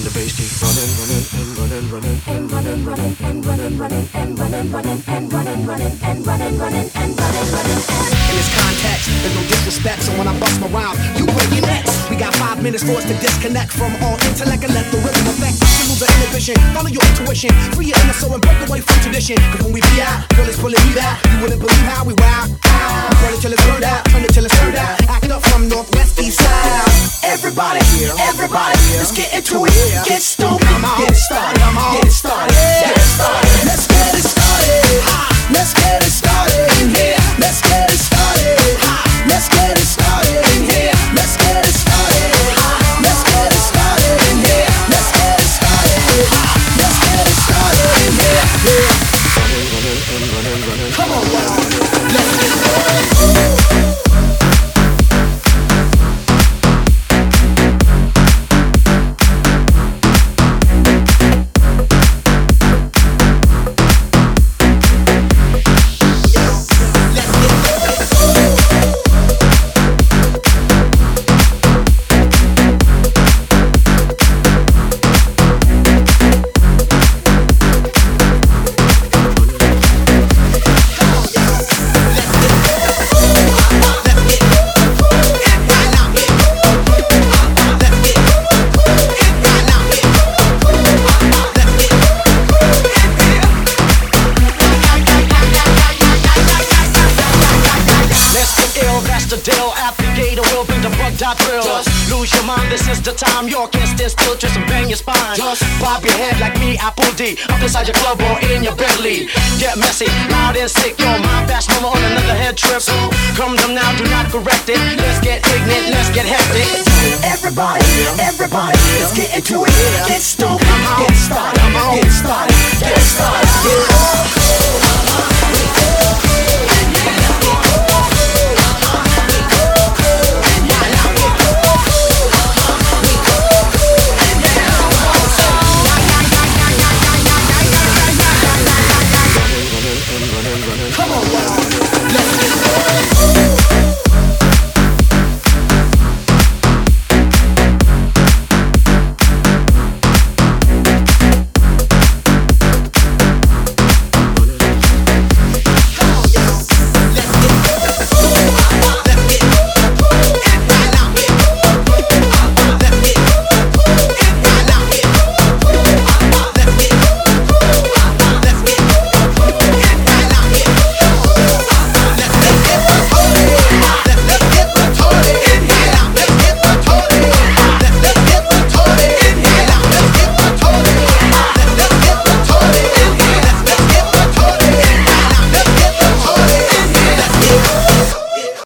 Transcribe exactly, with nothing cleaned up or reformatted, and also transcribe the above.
the bass keeps running, running, and running, running, and running, running, and running, running, and running, running, and running, running, and running, running, and running, running. In this context, there's no disrespect, so when I bust my rhyme, you break your necks. We got five minutes for us to disconnect from all intellect and let the rhythm affect. You lose the inhibition, follow your intuition, free your inner soul and break away from tradition. Cause when we be out, girl, it's pulling me out. You wouldn't believe how we wow. We burn it till it's burned out, turn it till it's turned out. Act up from northwest, east side. Everybody, everybody, let's get into it. Get stoked, get it started, get it started, get it started. Let's get it started. Let's get it started in here. Let's get it started. Let's get it started in here. Let's get it started. Let's get it started in here. Let's get it started. Let's get it started in here. Running, running, and running, running. Come on, let's get it. Lose your mind, this is the time. You can't stand still, twist and bang your spine. Just bob your head like me, Apple D. Up inside your club or in your Bentley. Get messy, loud and sick. Your mind fast mama on another head trip. So come down now, do not correct it. Let's get ignorant, let's get hectic. Everybody, everybody, let's get into it. Get stoked, get started, get started, get started, get started.